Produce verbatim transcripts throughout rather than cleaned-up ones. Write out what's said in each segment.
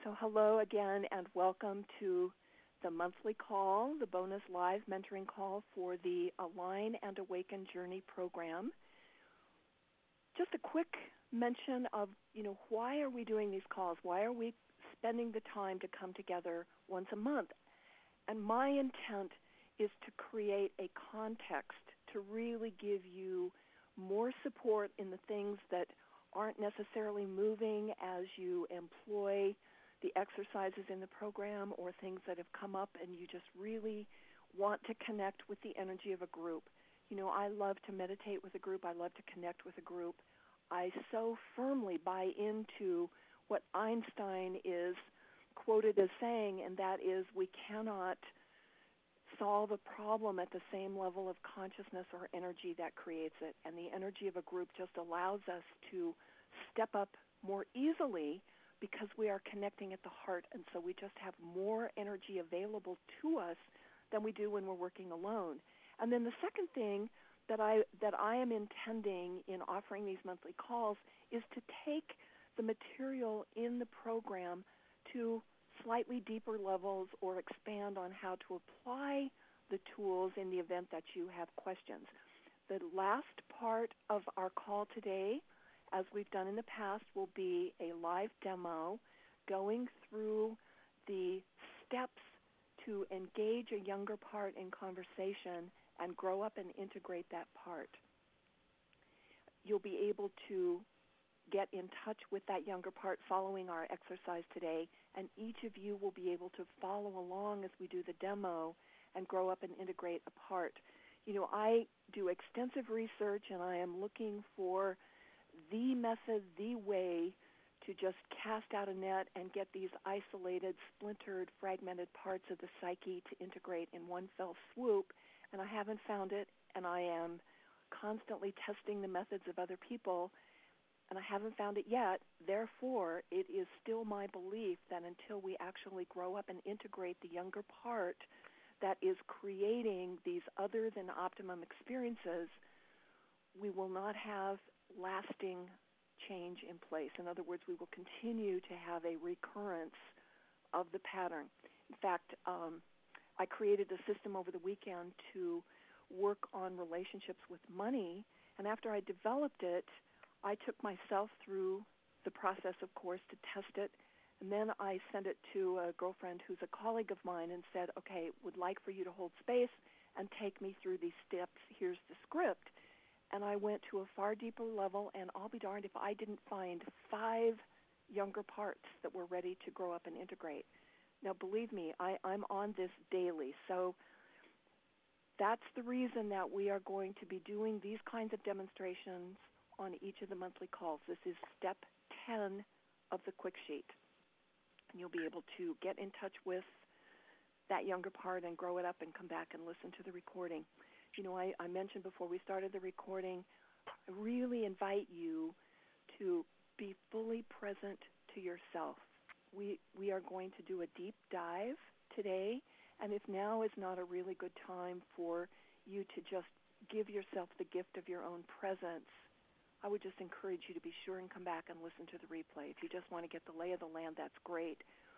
So hello again and welcome to the monthly call, the bonus live mentoring call for the Align and Awaken Journey program. Just a quick mention of, you know, why are we doing these calls? Why are we spending the time to come together once a month? And my intent is to create a context to really give you more support in the things that aren't necessarily moving as you employ the exercises in the program or things that have come up and you just really want to connect with the energy of a group. You know, I love to meditate with a group. I love to connect with a group. I so firmly buy into what Einstein is quoted as saying, and that is we cannot solve a problem at the same level of consciousness or energy that creates it. And the energy of a group just allows us to step up more easily because we are connecting at the heart, and so we just have more energy available to us than we do when we're working alone. And then the second thing that I that I am intending in offering these monthly calls is to take the material in the program to slightly deeper levels or expand on how to apply the tools in the event that you have questions. The last part of our call today, as we've done in the past, will be a live demo going through the steps to engage a younger part in conversation and grow up and integrate that part. You'll be able to get in touch with that younger part following our exercise today, and each of you will be able to follow along as we do the demo and grow up and integrate a part. You know, I do extensive research, and I am looking for the method, the way to just cast out a net and get these isolated, splintered, fragmented parts of the psyche to integrate in one fell swoop, and I haven't found it, and I am constantly testing the methods of other people, and I haven't found it yet. Therefore, it is still my belief that until we actually grow up and integrate the younger part that is creating these other than optimum experiences, we will not have lasting change in place. In other words, we will continue to have a recurrence of the pattern. In fact, um, I created a system over the weekend to work on relationships with money, and after I developed it, I took myself through the process, of course, to test it, and then I sent it to a girlfriend who's a colleague of mine and said, okay, would like for you to hold space and take me through these steps. Here's the script. And I went to a far deeper level, and I'll be darned if I didn't find five younger parts that were ready to grow up and integrate. Now, believe me, I, I'm on this daily, so that's the reason that we are going to be doing these kinds of demonstrations on each of the monthly calls. This is step ten of the quick sheet, and you'll be able to get in touch with that younger part and grow it up and come back and listen to the recording. You know, I, I mentioned before we started the recording, I really invite you to be fully present to yourself. We we are going to do a deep dive today, and if now is not a really good time for you to just give yourself the gift of your own presence, I would just encourage you to be sure and come back and listen to the replay. If you just want to get the lay of the land, that's great.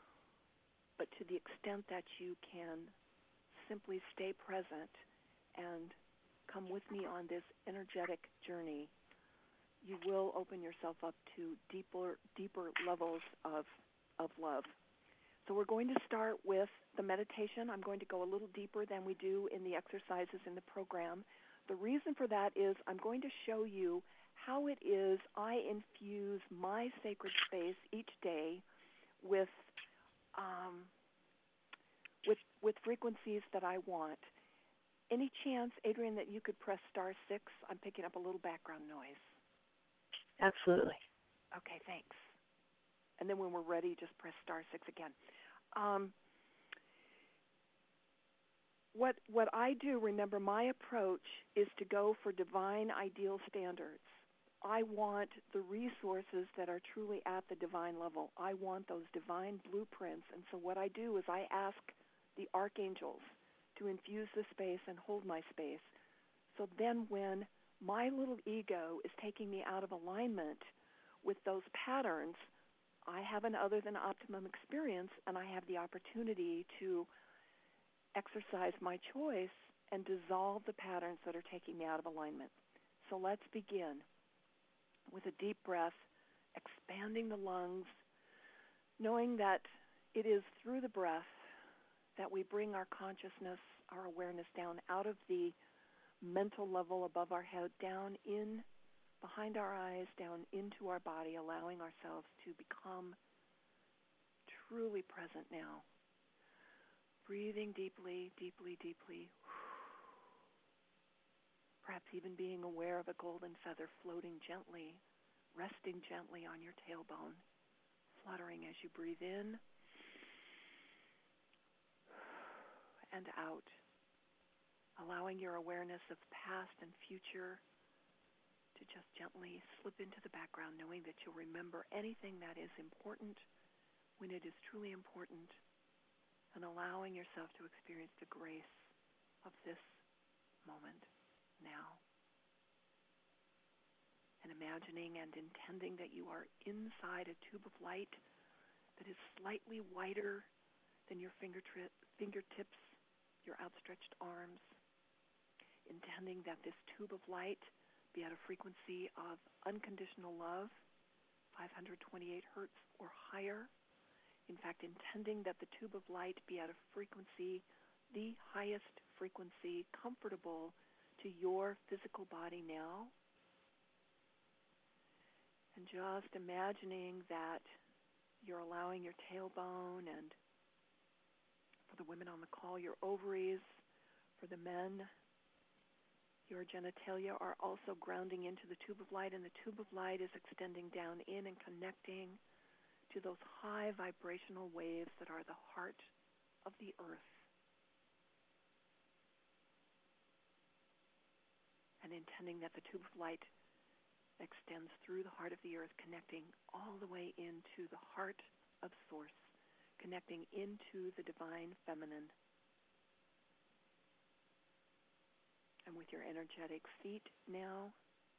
But to the extent that you can simply stay present and come with me on this energetic journey, you will open yourself up to deeper deeper levels of of love. So we're going to start with the meditation. I'm going to go a little deeper than we do in the exercises in the program. The reason for that is I'm going to show you how it is I infuse my sacred space each day with um, with with frequencies that I want. Any chance, Adrienne, that you could press star six? I'm picking up a little background noise. Absolutely. Okay, thanks. And then when we're ready, just press star six again. Um, what what I do, remember, my approach is to go for divine ideal standards. I want the resources that are truly at the divine level. I want those divine blueprints. And so what I do is I ask the archangels to infuse the space and hold my space. So then when my little ego is taking me out of alignment with those patterns, I have an other than optimum experience, and I have the opportunity to exercise my choice and dissolve the patterns that are taking me out of alignment. So let's begin with a deep breath, expanding the lungs, knowing that it is through the breath that we bring our consciousness, our awareness down out of the mental level above our head, down in, behind our eyes, down into our body, allowing ourselves to become truly present now. Breathing deeply, deeply, deeply. Perhaps even being aware of a golden feather floating gently, resting gently on your tailbone, fluttering as you breathe in and out, allowing your awareness of past and future to just gently slip into the background, knowing that you'll remember anything that is important when it is truly important, and allowing yourself to experience the grace of this moment now. And imagining and intending that you are inside a tube of light that is slightly wider than your fingertip, fingertips, your outstretched arms, intending that this tube of light be at a frequency of unconditional love, five hundred twenty-eight hertz or higher. In fact, intending that the tube of light be at a frequency, the highest frequency comfortable to your physical body now. And just imagining that you're allowing your tailbone, and for the women on the call, your ovaries, for the men, your genitalia are also grounding into the tube of light, and the tube of light is extending down in and connecting to those high vibrational waves that are the heart of the earth. And intending that the tube of light extends through the heart of the earth, connecting all the way into the heart of Source, connecting into the divine feminine. And with your energetic feet now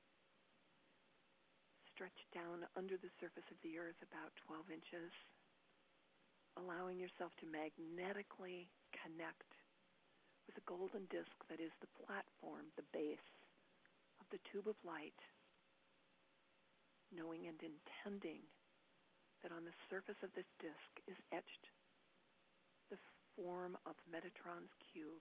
stretched down under the surface of the earth about twelve inches, allowing yourself to magnetically connect with the golden disc that is the platform, the base of the tube of light, knowing and intending that on the surface of this disc is etched the form of Metatron's cube,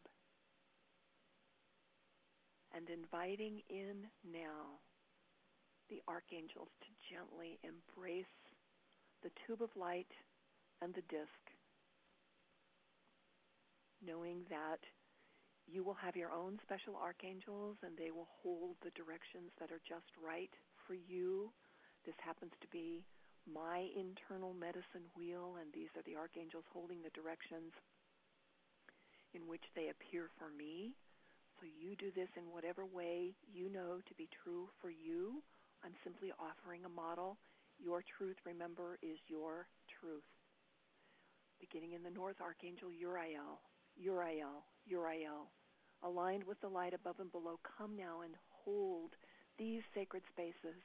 and inviting in now the archangels to gently embrace the tube of light and the disc, knowing that you will have your own special archangels and they will hold the directions that are just right for you. This happens to be my internal medicine wheel, and these are the archangels holding the directions in which they appear for me. So you do this in whatever way you know to be true for you. I'm simply offering a model. Your truth, remember, is your truth. Beginning in the north, Archangel Uriel, Uriel, Uriel, aligned with the light above and below, come now and hold these sacred spaces.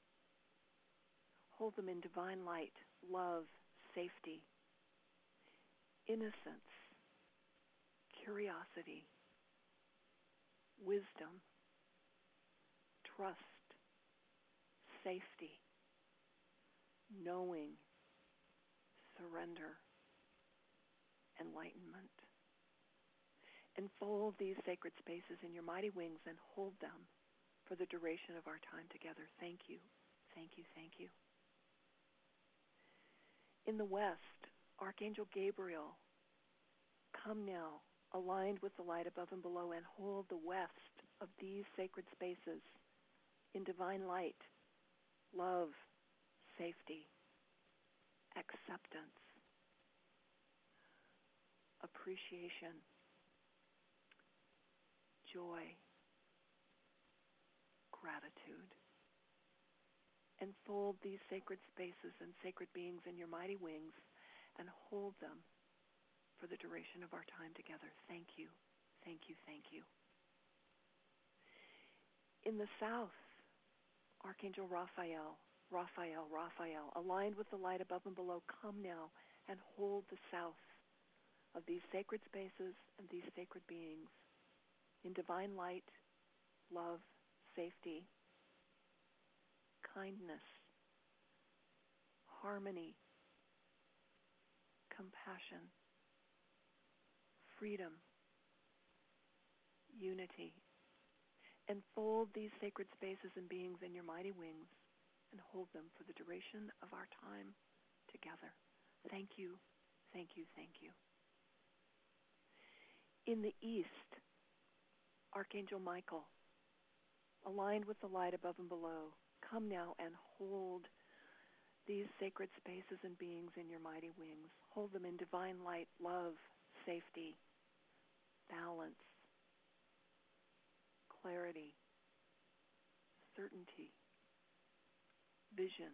Hold them in divine light, love, safety, innocence, curiosity, wisdom, trust, safety, knowing, surrender, enlightenment. Enfold these sacred spaces in your mighty wings and hold them for the duration of our time together. Thank you, thank you, thank you. In the west, Archangel Gabriel, come now, aligned with the light above and below, and hold the west of these sacred spaces in divine light, love, safety, acceptance, appreciation, joy, gratitude. Enfold these sacred spaces and sacred beings in your mighty wings and hold them for the duration of our time together. Thank you, thank you, thank you. In the south, Archangel Raphael, Raphael, Raphael, aligned with the light above and below, come now and hold the south of these sacred spaces and these sacred beings in divine light, love, safety, kindness, harmony, compassion, freedom, unity. Enfold these sacred spaces and beings in your mighty wings and hold them for the duration of our time together. Thank you, thank you, thank you. In the east, Archangel Michael, aligned with the light above and below, come now and hold these sacred spaces and beings in your mighty wings. Hold them in divine light, love, safety, balance, clarity, certainty, vision,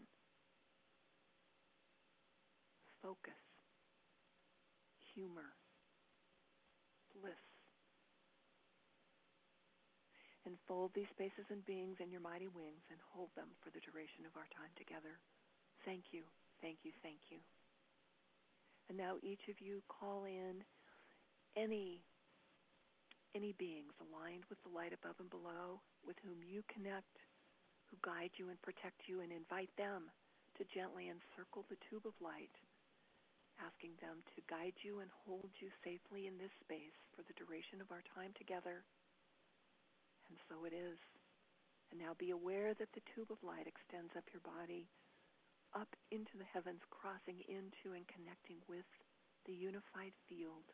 focus, humor, bliss. Enfold these spaces and beings in your mighty wings and hold them for the duration of our time together. Thank you, thank you, thank you. And now each of you call in any any beings aligned with the light above and below, with whom you connect, who guide you and protect you, and invite them to gently encircle the tube of light, asking them to guide you and hold you safely in this space for the duration of our time together. And so it is. And now be aware that the tube of light extends up your body, up into the heavens, crossing into and connecting with the unified field,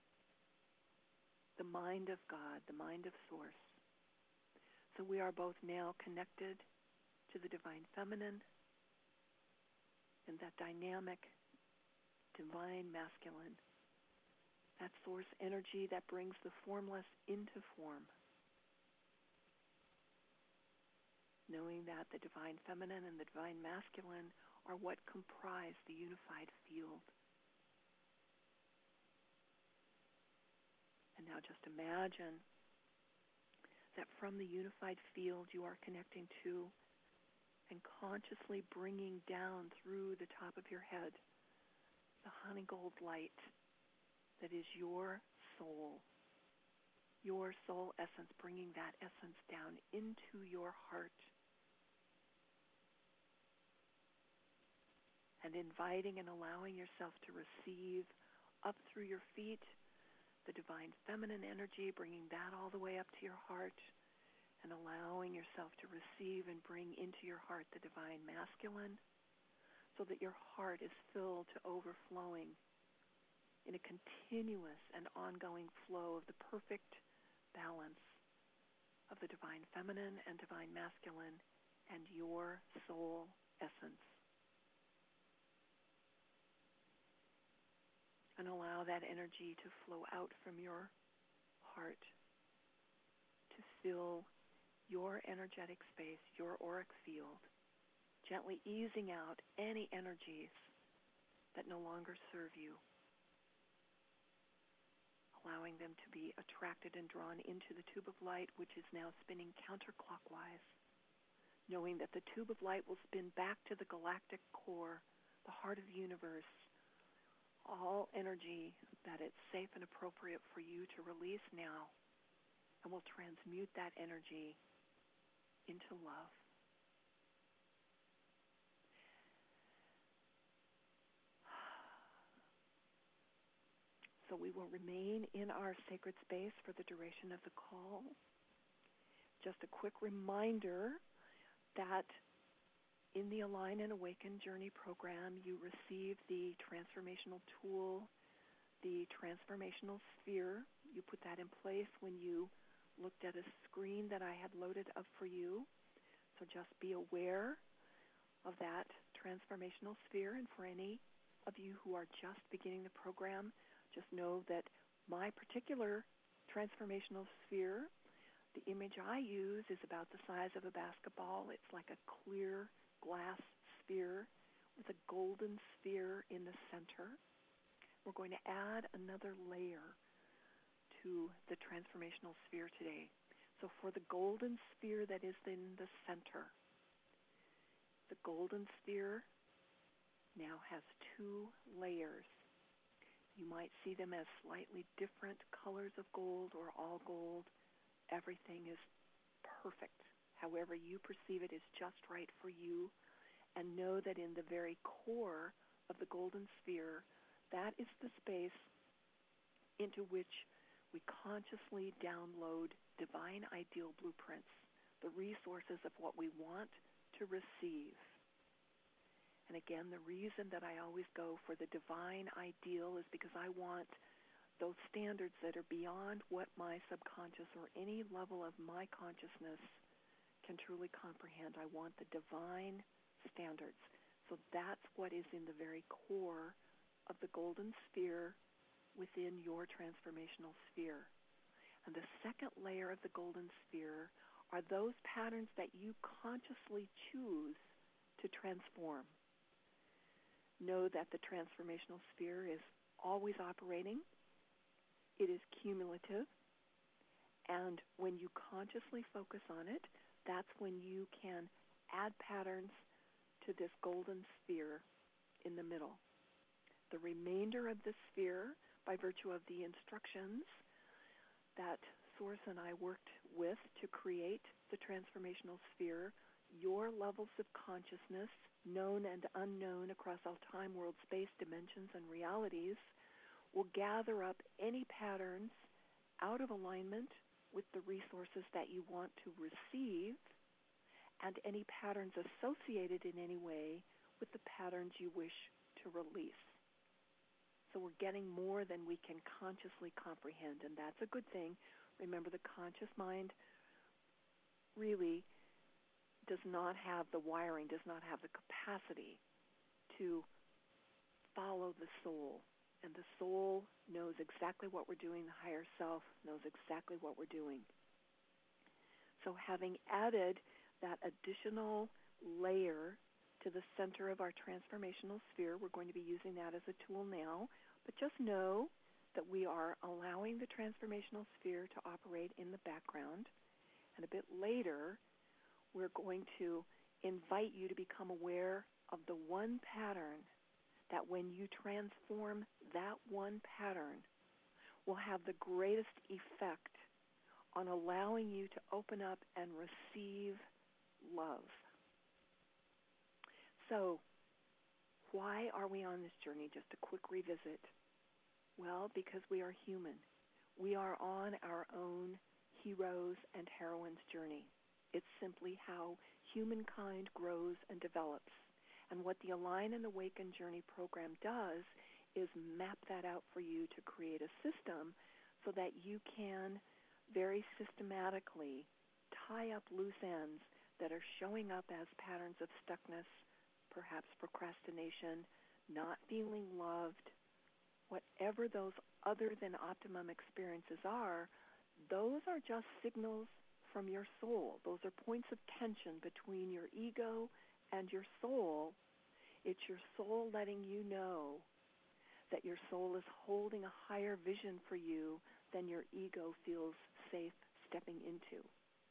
the mind of God, the mind of Source. So we are both now connected to the divine feminine and that dynamic divine masculine, that source energy that brings the formless into form. Knowing that the divine feminine and the divine masculine are what comprise the unified field. And now just imagine that from the unified field you are connecting to and consciously bringing down through the top of your head the honey gold light that is your soul, your soul essence, bringing that essence down into your heart and inviting and allowing yourself to receive up through your feet the divine feminine energy, bringing that all the way up to your heart, and allowing yourself to receive and bring into your heart the divine masculine, so that your heart is filled to overflowing in a continuous and ongoing flow of the perfect balance of the divine feminine and divine masculine and your soul essence. And allow that energy to flow out from your heart to fill your energetic space, your auric field, gently easing out any energies that no longer serve you, allowing them to be attracted and drawn into the tube of light, which is now spinning counterclockwise, knowing that the tube of light will spin back to the galactic core, the heart of the universe, all energy that it's safe and appropriate for you to release now, and will transmute that energy into love. So we will remain in our sacred space for the duration of the call. Just a quick reminder that in the Align and Awaken Journey program, you receive the transformational tool, the transformational sphere. You put that in place when you looked at a screen that I had loaded up for you. So just be aware of that transformational sphere. And for any of you who are just beginning the program, just know that my particular transformational sphere, the image I use is about the size of a basketball. It's like a clear glass sphere with a golden sphere in the center. We're going to add another layer to the transformational sphere today. So for the golden sphere that is in the center, the golden sphere now has two layers. You might see them as slightly different colors of gold or all gold. Everything is perfect. However you perceive it is just right for you. And know that in the very core of the golden sphere, that is the space into which we consciously download divine ideal blueprints, the resources of what we want to receive. And again, the reason that I always go for the divine ideal is because I want those standards that are beyond what my subconscious or any level of my consciousness can truly comprehend. I want the divine standards. So that's what is in the very core of the golden sphere within your transformational sphere. And the second layer of the golden sphere are those patterns that you consciously choose to transform. Know that the transformational sphere is always operating. It is cumulative. And when you consciously focus on it, that's when you can add patterns to this golden sphere in the middle. The remainder of the sphere, by virtue of the instructions that Source and I worked with to create the transformational sphere, your levels of consciousness, known and unknown across all time, world, space, dimensions, and realities, will gather up any patterns out of alignment with the resources that you want to receive, and any patterns associated in any way with the patterns you wish to release. So we're getting more than we can consciously comprehend, and that's a good thing. Remember, the conscious mind really does not have the wiring, does not have the capacity to follow the soul. And the soul knows exactly what we're doing. The higher self knows exactly what we're doing. So having added that additional layer to the center of our transformational sphere, we're going to be using that as a tool now. But just know that we are allowing the transformational sphere to operate in the background. And a bit later, we're going to invite you to become aware of the one pattern that when you transform that one pattern will have the greatest effect on allowing you to open up and receive love. So, why are we on this journey? Just a quick revisit. Well, because we are human. We are on our own heroes and heroines journey. It's simply how humankind grows and develops. And what the Align and Awaken Journey program does is map that out for you to create a system so that you can very systematically tie up loose ends that are showing up as patterns of stuckness, perhaps procrastination, not feeling loved, whatever those other than optimum experiences are. Those are just signals from your soul. Those are points of tension between your ego and your soul. It's your soul letting you know that your soul is holding a higher vision for you than your ego feels safe stepping into.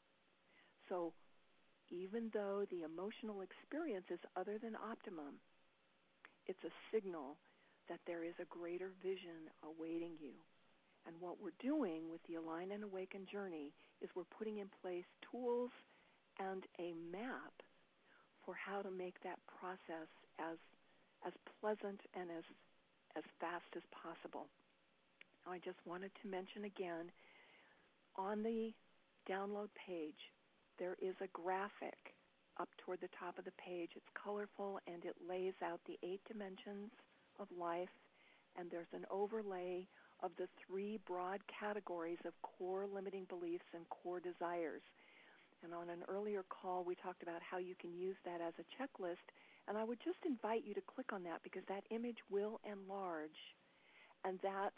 So even though the emotional experience is other than optimum, it's a signal that there is a greater vision awaiting you. And what we're doing with the Align and Awaken journey is we're putting in place tools and a map for how to make that process as as pleasant and as as fast as possible. I just wanted to mention again, on the download page, there is a graphic up toward the top of the page. It's colorful and it lays out the eight dimensions of life, and there's an overlay of the three broad categories of core limiting beliefs and core desires. And on an earlier call, we talked about how you can use that as a checklist, and I would just invite you to click on that because that image will enlarge, and that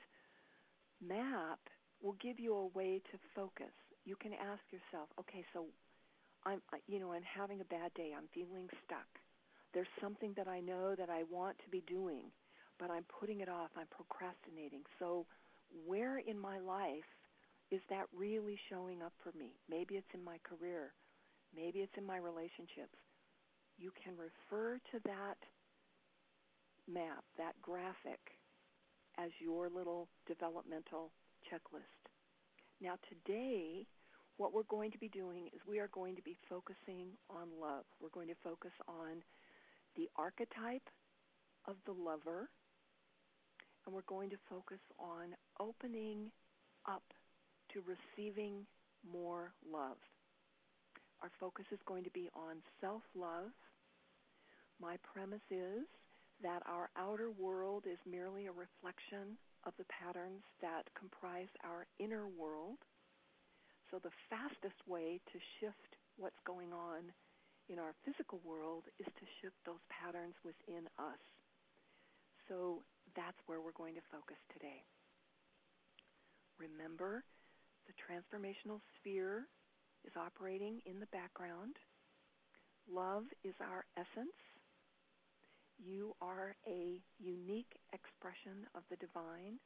map will give you a way to focus. You can ask yourself, okay, so I'm, you know, I'm having a bad day. I'm feeling stuck. There's something that I know that I want to be doing, but I'm putting it off. I'm procrastinating. So where in my life is that really showing up for me? Maybe it's in my career. Maybe it's in my relationships. you can refer to that map, that graphic, as your little developmental checklist. Now today, what we're going to be doing is we are going to be focusing on love. We're going to focus on the archetype of the lover, and we're going to focus on opening up to receiving more love. Our focus is going to be on self-love. My premise is that our outer world is merely a reflection of the patterns that comprise our inner world. So the fastest way to shift what's going on in our physical world is to shift those patterns within us. So that's where we're going to focus today. Remember, the transformational sphere is operating in the background. Love is our essence. You are a unique expression of the divine.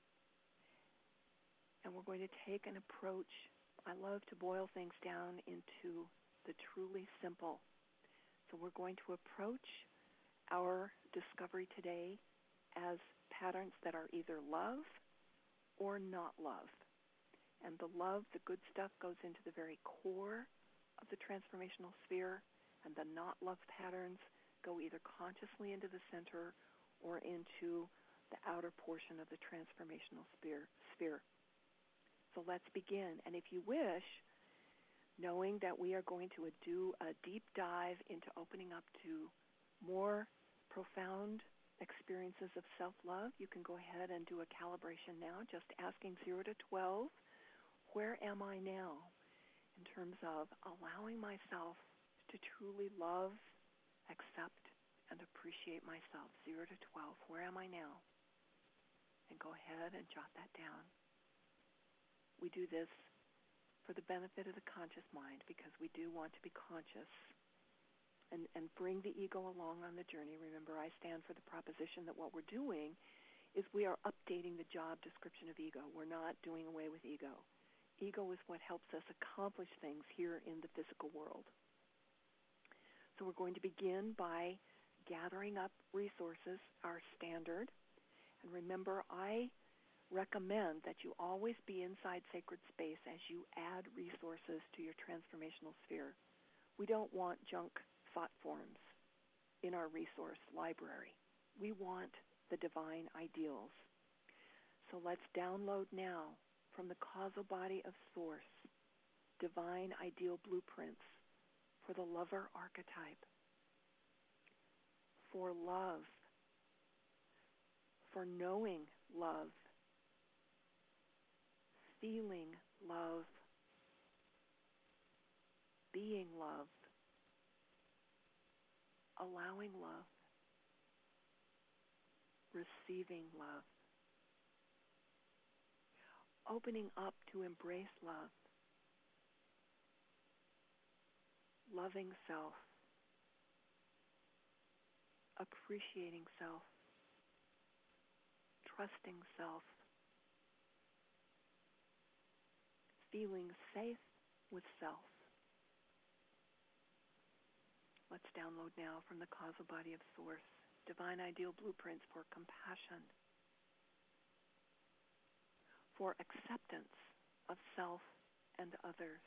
And we're going to take an approach. I love to boil things down into the truly simple. So we're going to approach our discovery today as patterns that are either love or not love. And the love, the good stuff, goes into the very core of the transformational sphere, and the not love patterns go either consciously into the center or into the outer portion of the transformational sphere. So let's begin. And if you wish, knowing that we are going to do a deep dive into opening up to more profound experiences of self-love, you can go ahead and do a calibration now, just asking zero to twelve, where am I now in terms of allowing myself to truly love, accept, and appreciate myself? zero to twelve, where am I now? And go ahead and jot that down. We do this for the benefit of the conscious mind because we do want to be conscious and, and bring the ego along on the journey. Remember, I stand for the proposition that what we're doing is we are updating the job description of ego. We're not doing away with ego. Ego is what helps us accomplish things here in the physical world. So we're going to begin by gathering up resources, our standard. And remember, I recommend that you always be inside sacred space as you add resources to your transformational sphere. We don't want junk thought forms in our resource library. We want the divine ideals. So let's download now from the causal body of Source, divine ideal blueprints for the lover archetype, for love, for knowing love, feeling love, being love, allowing love, receiving love, opening up to embrace love, loving self, appreciating self, trusting self, feeling safe with self. Let's download now from the causal body of Source, divine ideal blueprints for compassion, for acceptance of self and others.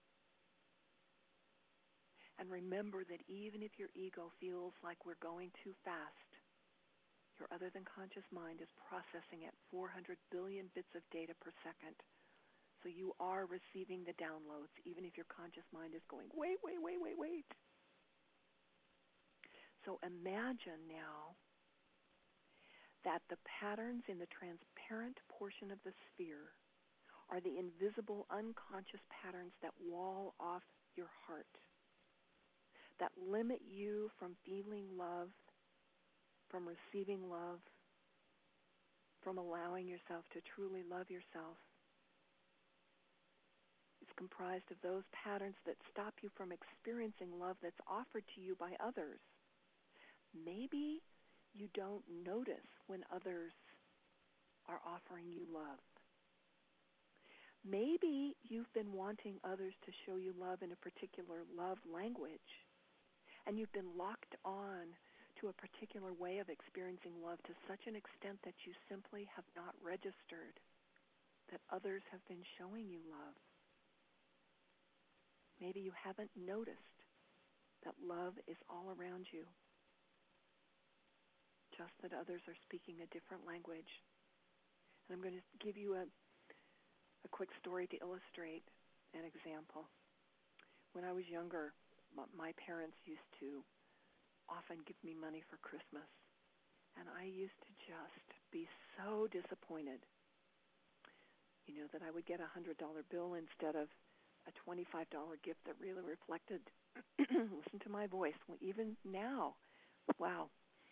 And remember that even if your ego feels like we're going too fast, your other than conscious mind is processing at four hundred billion bits of data per second. So you are receiving the downloads, even if your conscious mind is going, wait, wait, wait, wait, wait. So imagine now that the patterns in the transparent portion of the sphere are the invisible unconscious patterns that wall off your heart, that limit you from feeling love, from receiving love, from allowing yourself to truly love yourself. It's comprised of those patterns that stop you from experiencing love that's offered to you by others. Maybe you don't notice when others are offering you love. Maybe you've been wanting others to show you love in a particular love language, And you've been locked on to a particular way of experiencing love to such an extent that you simply have not registered that others have been showing you love. Maybe you haven't noticed that love is all around you, just that others are speaking a different language. And I'm going to give you a, a quick story to illustrate an example. When I was younger, my parents used to often give me money for Christmas, and I used to just be so disappointed, you know, that I would get a one hundred dollar bill instead of a twenty-five dollar gift that really reflected, listen to my voice, even now, wow,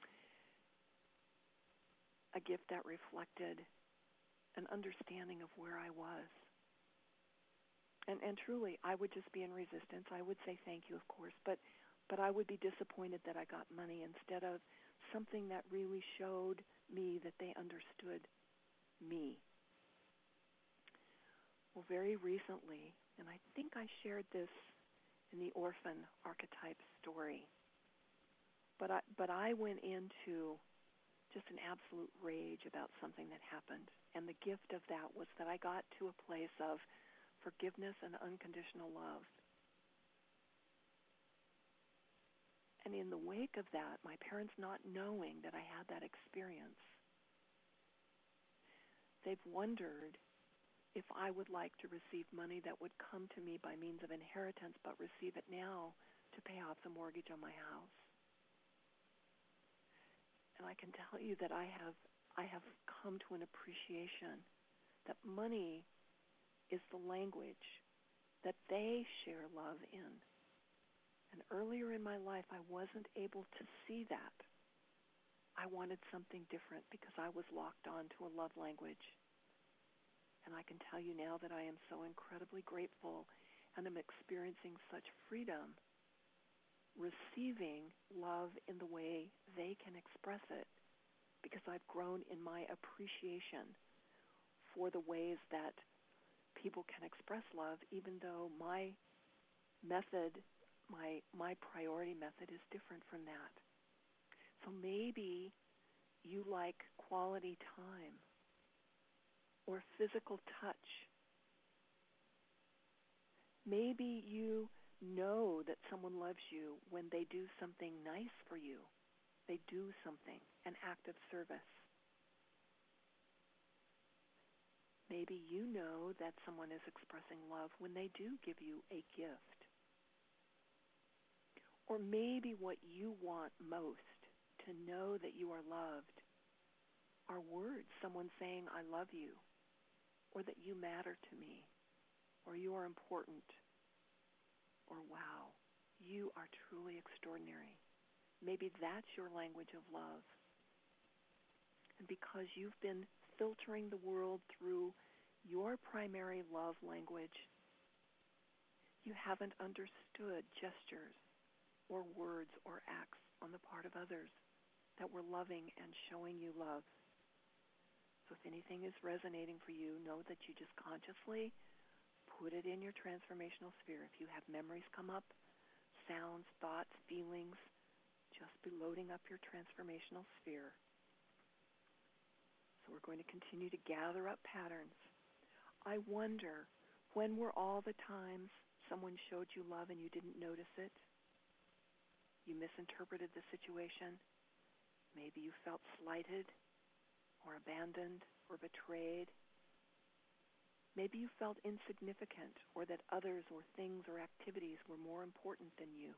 a gift that reflected an understanding of where I was. And and truly, I would just be in resistance. I would say thank you, of course, but but I would be disappointed that I got money instead of something that really showed me that they understood me. Well, very recently, and I think I shared this in the orphan archetype story, but I, but I went into just an absolute rage about something that happened. And the gift of that was that I got to a place of forgiveness and unconditional love. And in the wake of that, my parents not knowing that I had that experience, they've wondered if I would like to receive money that would come to me by means of inheritance, but receive it now to pay off the mortgage on my house. And I can tell you that I have I have come to an appreciation that money is the language that they share love in. And earlier in my life, I wasn't able to see that. I wanted something different because I was locked on to a love language. And I can tell you now that I am so incredibly grateful and am experiencing such freedom receiving love in the way they can express it, because I've grown in my appreciation for the ways that people can express love, even though my method, my my priority method is different from that. So maybe you like quality time or physical touch. Maybe you know that someone loves you when they do something nice for you. They do something, an act of service. Maybe you know that someone is expressing love when they do give you a gift. Or maybe what you want most to know that you are loved are words, someone saying, I love you, or that you matter to me, or you are important, or wow, you are truly extraordinary. Maybe that's your language of love. And because you've been filtering the world through your primary love language, you haven't understood gestures or words or acts on the part of others that were loving and showing you love. So if anything is resonating for you, know that you just consciously put it in your transformational sphere. If you have memories come up, sounds, thoughts, feelings, just be loading up your transformational sphere. So we're going to continue to gather up patterns. I wonder, when were all the times someone showed you love and you didn't notice it? You misinterpreted the situation. Maybe you felt slighted or abandoned or betrayed. Maybe you felt insignificant, or that others or things or activities were more important than you.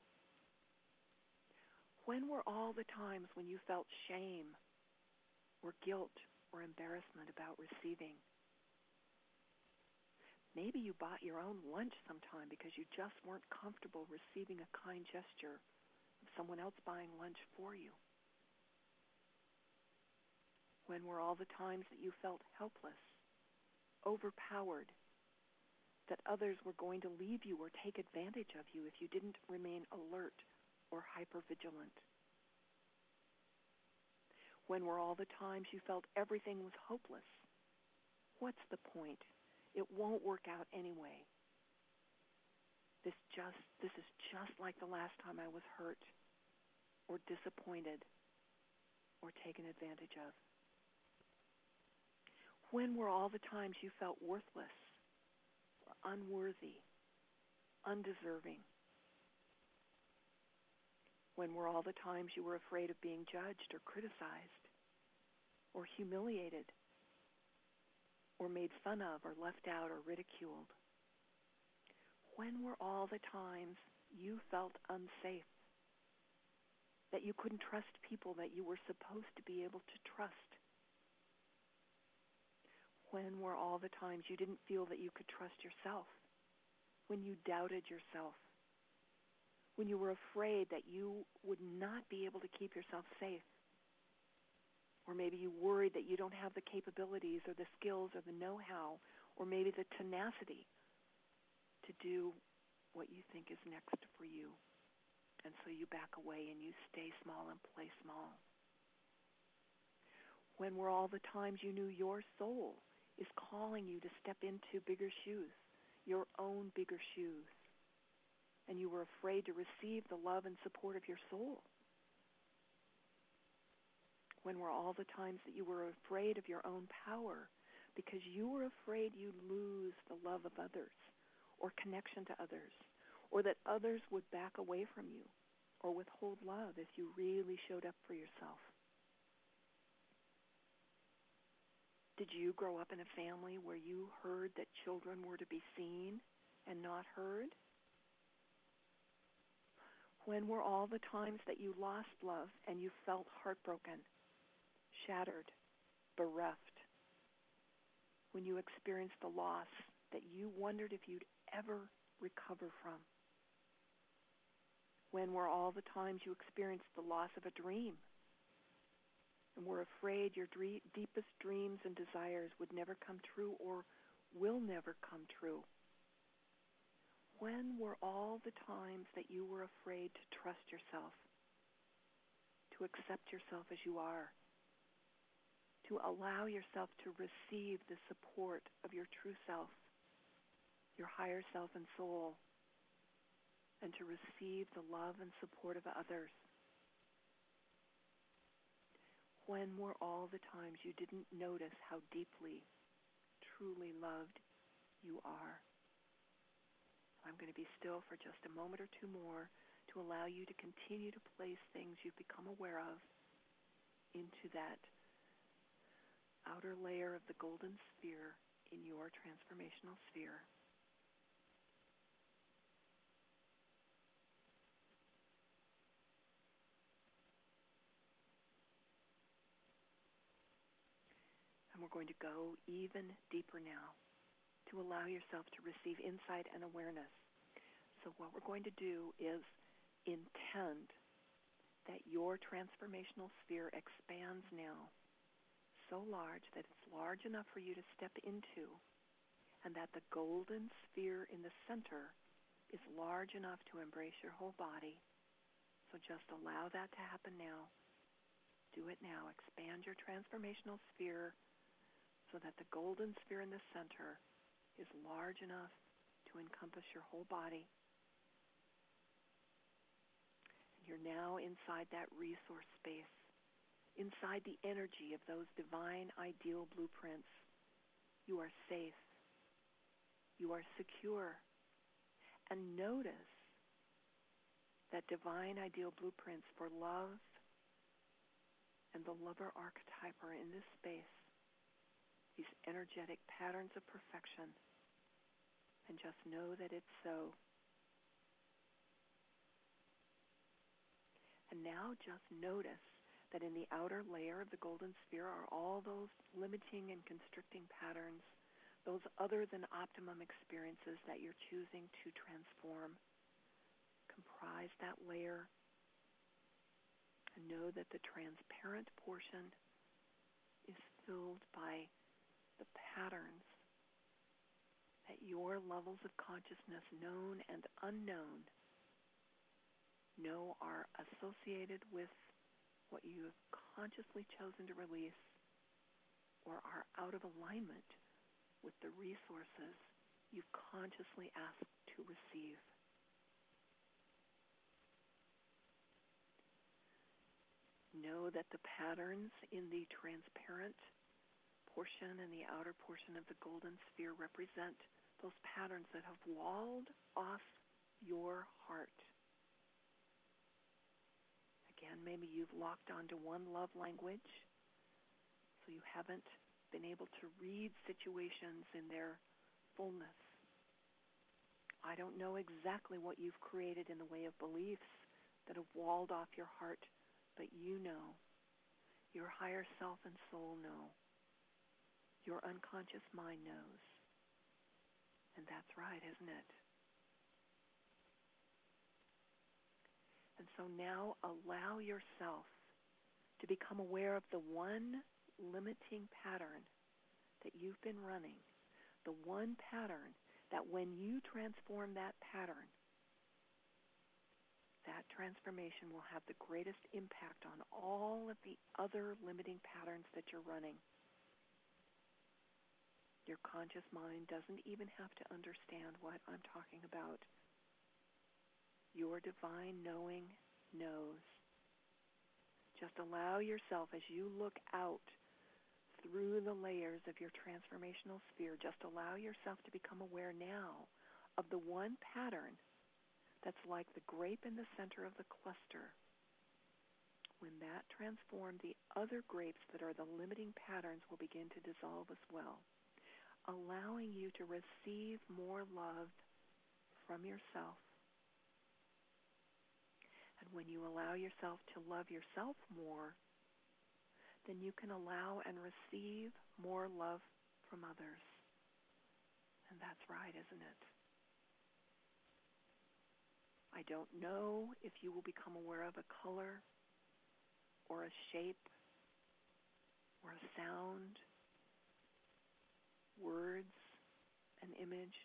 When were all the times when you felt shame or guilt or embarrassment about receiving? Maybe you bought your own lunch sometime because you just weren't comfortable receiving a kind gesture of someone else buying lunch for you. When were all the times that you felt helpless, overpowered, that others were going to leave you or take advantage of you if you didn't remain alert or hypervigilant? When were all the times you felt everything was hopeless? What's the point? It won't work out anyway. This just this is just like the last time I was hurt. or disappointed or taken advantage of? When were all the times you felt worthless or unworthy, undeserving? When were all the times you were afraid of being judged or criticized or humiliated or made fun of or left out or ridiculed? When were all the times you felt unsafe, that you couldn't trust people that you were supposed to be able to trust? When were all the times you didn't feel that you could trust yourself, when you doubted yourself, when you were afraid that you would not be able to keep yourself safe? Or maybe you worried that you don't have the capabilities or the skills or the know-how or maybe the tenacity to do what you think is next for you. And so you back away and you stay small and play small. When were all the times you knew your soul is calling you to step into bigger shoes, your own bigger shoes, and you were afraid to receive the love and support of your soul? When were all the times that you were afraid of your own power because you were afraid you'd lose the love of others or connection to others, or that others would back away from you or withhold love if you really showed up for yourself? Did you grow up in a family where you heard that children were to be seen and not heard? When were all the times that you lost love and you felt heartbroken, shattered, bereft? When you experienced the loss that you wondered if you'd ever recover from? When were all the times you experienced the loss of a dream and were afraid your dre- deepest dreams and desires would never come true or will never come true? When were all the times that you were afraid to trust yourself, to accept yourself as you are, to allow yourself to receive the support of your true self, your higher self and soul, and to receive the love and support of others? When were all the times you didn't notice how deeply, truly loved you are? I'm going to be still for just a moment or two more to allow you to continue to place things you've become aware of into that outer layer of the golden sphere in your transformational sphere. And we're going to go even deeper now to allow yourself to receive insight and awareness. So what we're going to do is intend that your transformational sphere expands now so large that it's large enough for you to step into, and that the golden sphere in the center is large enough to embrace your whole body. So just allow that to happen now. Do it now. Expand your transformational sphere so that the golden sphere in the center is large enough to encompass your whole body. And you're now inside that resource space, inside the energy of those divine ideal blueprints. You are safe. You are secure. And notice that divine ideal blueprints for love and the lover archetype are in this space, these energetic patterns of perfection. And just know that it's so. And now just notice that in the outer layer of the golden sphere are all those limiting and constricting patterns, those other than optimum experiences that you're choosing to transform. Comprise that layer and know that the transparent portion is filled by the patterns that your levels of consciousness, known and unknown, know are associated with what you have consciously chosen to release or are out of alignment with the resources you've consciously asked to receive. know that the patterns in the transparent portion and the outer portion of the golden sphere represent those patterns that have walled off your heart. Again, maybe you've locked onto one love language, so you haven't been able to read situations in their fullness. I don't know exactly what you've created in the way of beliefs that have walled off your heart, but you know. Your higher self and soul know. Your unconscious mind knows. And that's right, isn't it? And so now allow yourself to become aware of the one limiting pattern that you've been running, the one pattern that when you transform that pattern, that transformation will have the greatest impact on all of the other limiting patterns that you're running. Your conscious mind doesn't even have to understand what I'm talking about. Your divine knowing knows. Just allow yourself, as you look out through the layers of your transformational sphere, just allow yourself to become aware now of the one pattern that's like the grape in the center of the cluster. When that transformed, the other grapes that are the limiting patterns will begin to dissolve as well, allowing you to receive more love from yourself. And when you allow yourself to love yourself more, then you can allow and receive more love from others. And that's right, isn't it? I don't know if you will become aware of a color or a shape or a sound, words, an image,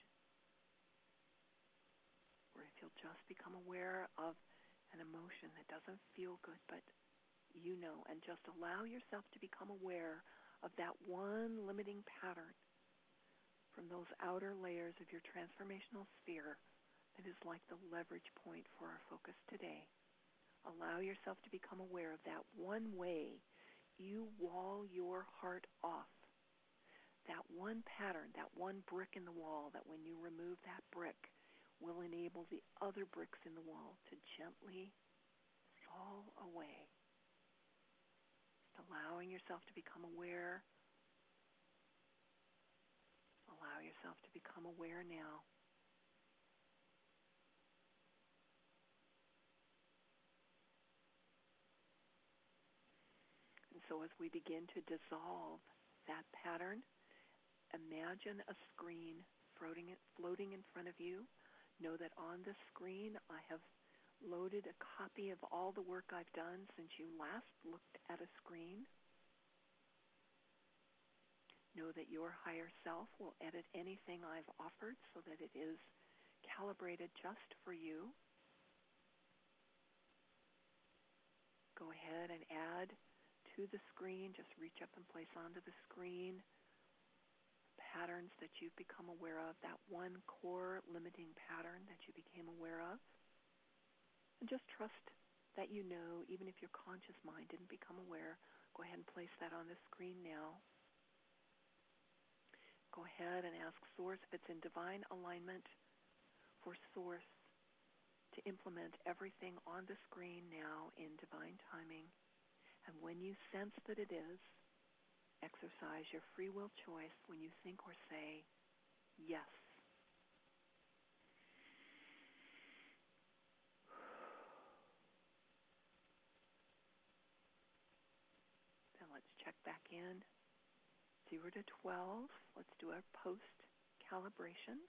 or if you'll just become aware of an emotion that doesn't feel good, but you know, and just allow yourself to become aware of that one limiting pattern from those outer layers of your transformational sphere that is like the leverage point for our focus today. Allow yourself to become aware of that one way you wall your heart off, that one pattern, that one brick in the wall that when you remove that brick will enable the other bricks in the wall to gently fall away. Allowing yourself to become aware. Allow yourself to become aware now. And so as we begin to dissolve that pattern, imagine a screen floating, floating in front of you. Know that on the screen I have loaded a copy of all the work I've done since you last looked at a screen. Know that your higher self will edit anything I've offered so that it is calibrated just for you. Go ahead and add to the screen, just reach up and place onto the screen patterns that you've become aware of, that one core limiting pattern that you became aware of. And just trust that you know, even if your conscious mind didn't become aware, go ahead and place that on the screen now. Go ahead and ask Source, if it's in divine alignment, for Source to implement everything on the screen now in divine timing. And when you sense that it is, exercise your free will choice when you think or say, yes. Let's check back in. zero to twelve. Let's do our post-calibration.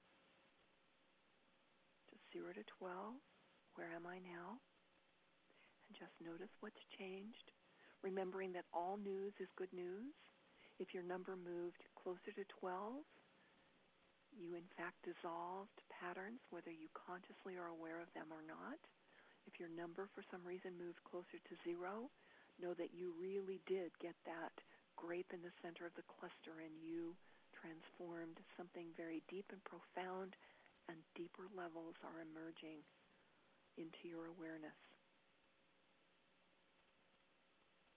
Just zero to twelve. Where am I now? And just notice what's changed. Remembering that all news is good news. If your number moved closer to twelve, you in fact dissolved patterns, whether you consciously are aware of them or not. If your number for some reason moved closer to zero, know that you really did get that grape in the center of the cluster and you transformed something very deep and profound, and deeper levels are emerging into your awareness.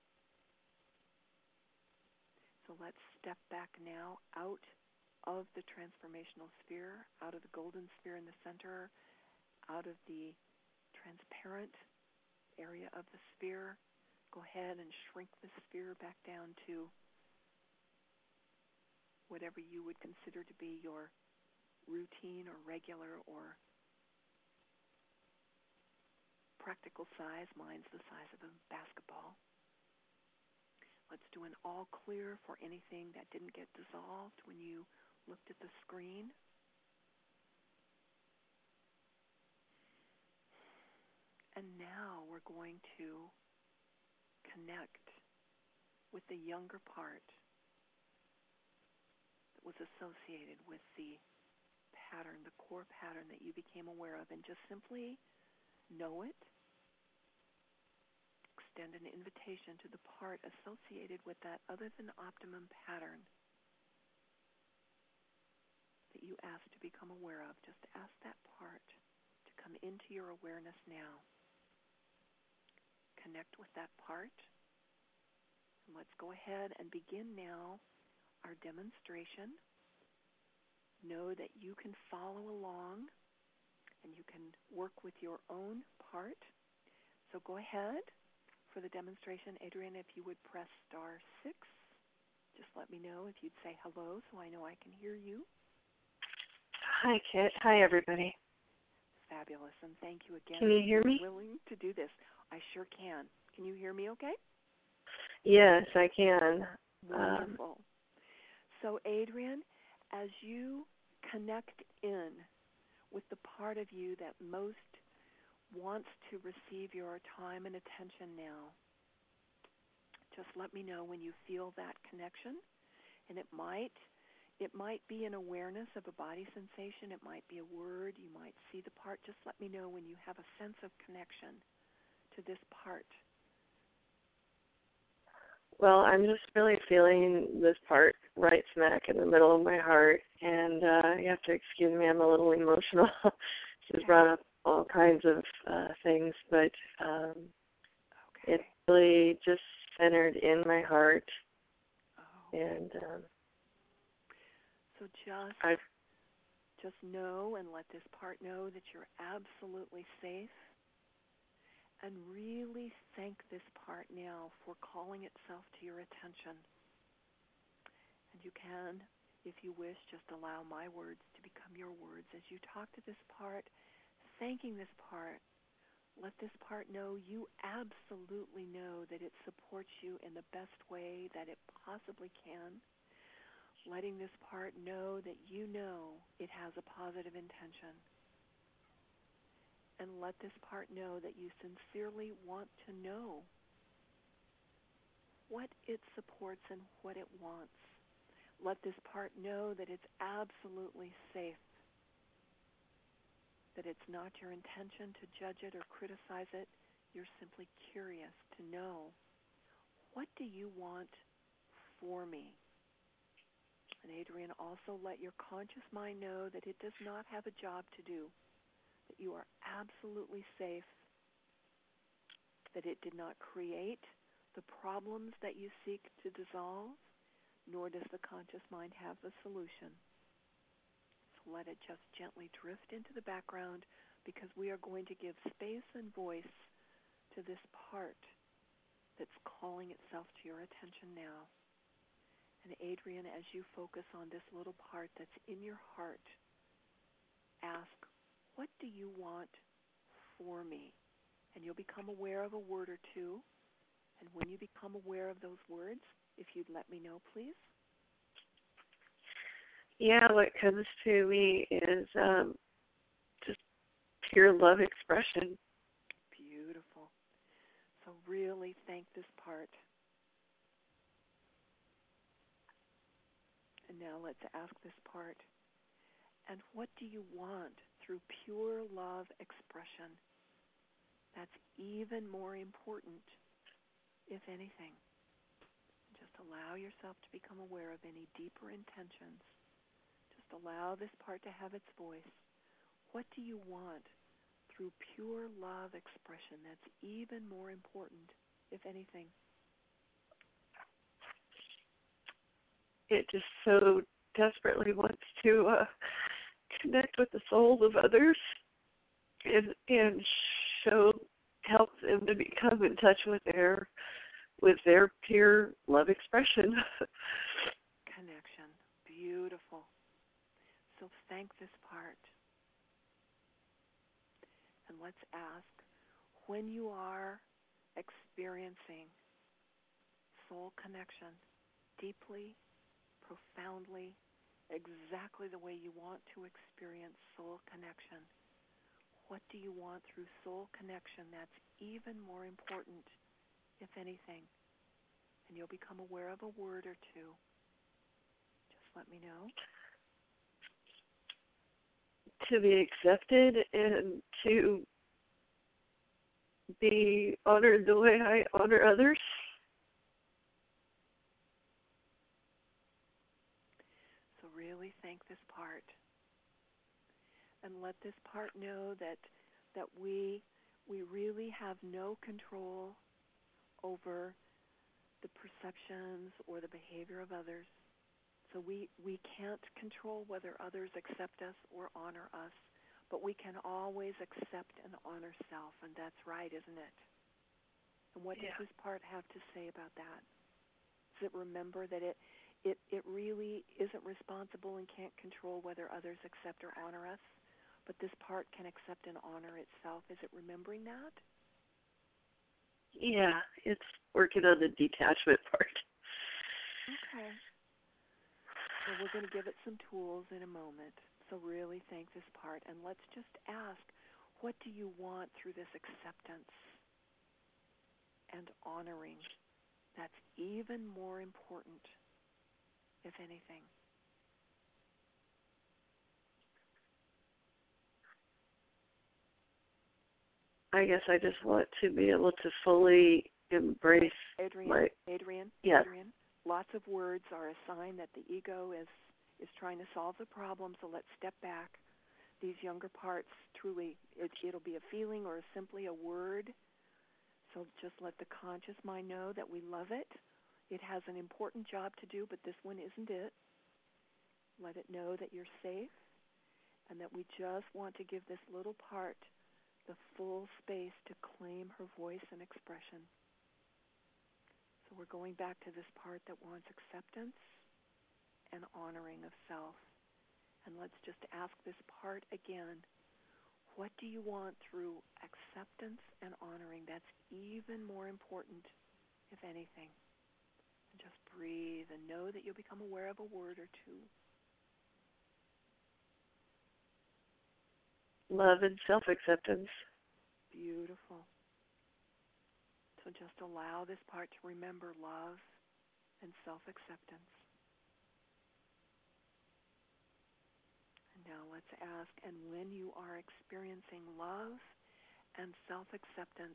So let's step back now out of the transformational sphere, out of the golden sphere in the center, out of the transparent area of the sphere. Go ahead and shrink the sphere back down to whatever you would consider to be your routine or regular or practical size. Mine's the size of a basketball. Let's do an all clear for anything that didn't get dissolved when you looked at the screen. And now we're going to connect with the younger part that was associated with the pattern, the core pattern that you became aware of, and just simply know it. Extend an invitation to the part associated with that other than optimum pattern that you asked to become aware of. Just ask that part to come into your awareness now. Connect with that part. And let's go ahead and begin now our demonstration. Know that you can follow along and you can work with your own part. So go ahead. For the demonstration, Adrienne, if you would press star six, just let me know if you'd say hello so I know I can hear you. Hi, Kit. Hi, everybody. Fabulous, and thank you again. Can you hear me? Willing to do this. I sure can. Can you hear me okay? Yes, I can. Wonderful. Um, so, Adrienne, as you connect in with the part of you that most wants to receive your time and attention now, just let me know when you feel that connection. And it might it might be an awareness of a body sensation. It might be a word. You might see the part. Just let me know when you have a sense of connection to this part. Well, I'm just really feeling this part right smack in the middle of my heart. And uh, you have to excuse me, I'm a little emotional. She's brought up all kinds of uh, things, but um, okay. it's really just centered in my heart. Oh. And um, so just I've, just know and let this part know that you're absolutely safe, and really thank this part now for calling itself to your attention. And you can, if you wish, just allow my words to become your words as you talk to this part. Thanking this part, let this part know you absolutely know that it supports you in the best way that it possibly can. Letting this part know that you know it has a positive intention. And let this part know that you sincerely want to know what it supports and what it wants. Let this part know that it's absolutely safe, that it's not your intention to judge it or criticize it. You're simply curious to know, what do you want for me? And Adrienne, also let your conscious mind know that it does not have a job to do, that you are absolutely safe, that it did not create the problems that you seek to dissolve, nor does the conscious mind have the solution. Let it just gently drift into the background, because we are going to give space and voice to this part that's calling itself to your attention now. And Adrienne, as you focus on this little part that's in your heart, ask, what do you want for me? And you'll become aware of a word or two. And when you become aware of those words, if you'd let me know, please. Yeah, what comes to me is um, just pure love expression. Beautiful. So really thank this part. And now let's ask this part, and what do you want through pure love expression? That's even more important, if anything. Just allow yourself to become aware of any deeper intentions. Just allow this part to have its voice. What do you want through pure love expression? That's even more important, if anything. it just so desperately wants to uh, connect with the souls of others and and show, help them to become in touch with their with their pure love expression. Connection. Beautiful. So thank this part. And let's ask, when you are experiencing soul connection deeply, profoundly, exactly the way you want to experience soul connection, what do you want through soul connection that's even more important, if anything? And you'll become aware of a word or two. Just let me know. To be accepted and to be honored the way I honor others. So really thank this part. And let this part know that that we we really have no control over the perceptions or the behavior of others. So we, we can't control whether others accept us or honor us, but we can always accept and honor self, and that's right, isn't it? And what Yeah. does this part have to say about that? Does it remember that it, it, it really isn't responsible and can't control whether others accept or honor us, but this part can accept and honor itself? Is it remembering that? Yeah, it's working on the detachment part. Okay. So we're going to give it some tools in a moment. So really thank this part. And let's just ask, what do you want through this acceptance and honoring that's even more important, if anything? I guess I just want to be able to fully embrace Adrian, my... Adrian, Yeah. Adrian, lots of words are a sign that the ego is, is trying to solve the problem, so let's step back. These younger parts, truly, it, it'll be a feeling or simply a word. So just let the conscious mind know that we love it. It has an important job to do, but this one isn't it. Let it know that you're safe and that we just want to give this little part the full space to claim her voice and expression. So we're going back to this part that wants acceptance and honoring of self. And let's just ask this part again. What do you want through acceptance and honoring that's even more important, if anything? And just breathe and know that you'll become aware of a word or two. Love and self-acceptance. Beautiful. So just allow this part to remember love and self-acceptance. And now let's ask, and when you are experiencing love and self-acceptance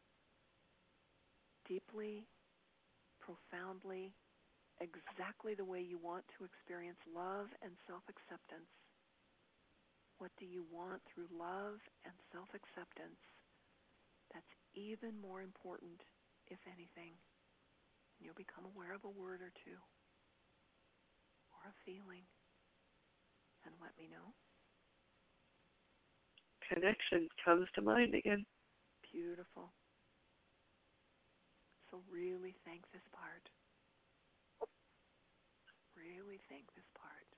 deeply, profoundly, exactly the way you want to experience love and self-acceptance, what do you want through love and self-acceptance that's even more important, if anything? And you'll become aware of a word or two or a feeling, and let me know. Connection comes to mind again. Beautiful. So really thank this part. Really thank this part.